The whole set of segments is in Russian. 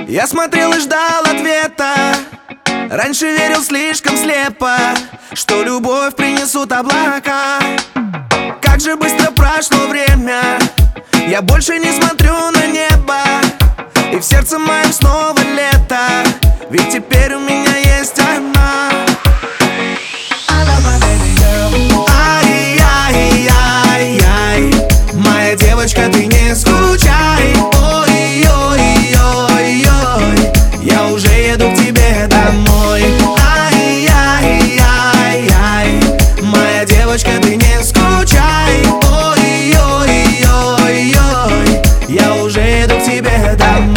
Я смотрел и ждал ответа. Раньше верил слишком слепо, что любовь принесут облака. Как же быстро прошло время, я больше не смотрю на небо, и в сердце моем снова лето, ведь теперь у меня есть она. Ай-яй-яй-яй, моя девочка, ты не скучай. Ой-ой-ой-ой, я уже еду к тебе домой. Ай-яй-яй-яй, моя девочка, ты не скучай. Ой-ой-ой-ой, я уже еду к тебе домой.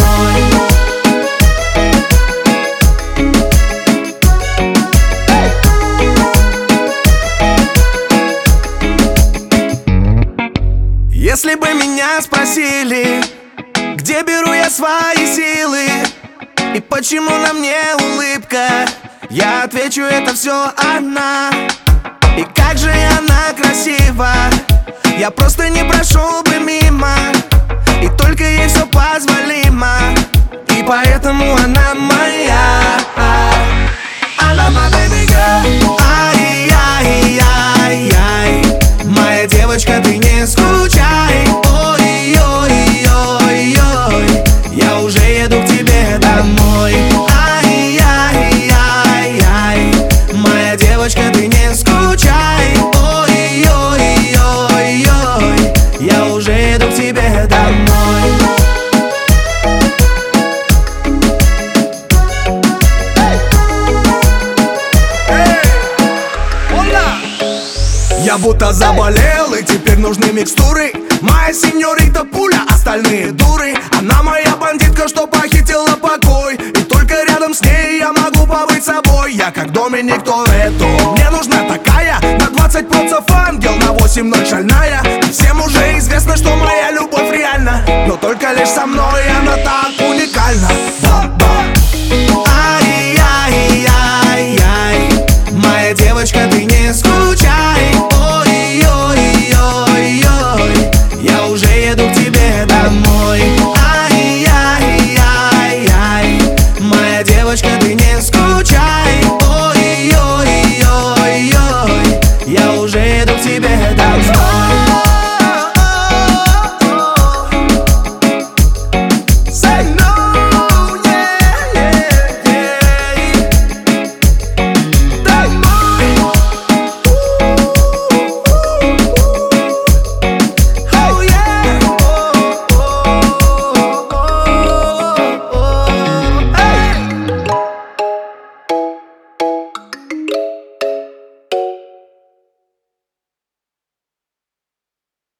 Если бы меня спросили, где беру я свои силы и почему на мне улыбка, я отвечу: это все она. И как же она красива, я просто не прошел бы мимо, и только ей все позволимо, и поэтому она моя. I love my baby girl. Ай-яй-яй-яй, моя девочка, ты не скучай. Ой-ой-ой-ой, я уже еду к тебе домой. Ай-яй-яй-яй, моя девочка, ты не скучай. Ой-ой-ой-ой, я уже еду к тебе домой. Я будто заболел, и теперь нужны микстуры. Моя сеньорита пуля, остальные дуры. Она моя бандитка, что похитила покой, и только рядом с ней я могу побыть собой. Я как Доминик Торетто, мне нужна такая, на 20% ангел, на 8-0 шальная. Всем уже известно, что моя любовь реальна, но только лишь со мной она так уникальна. Ай-яй-яй-яй, моя девочка, ты не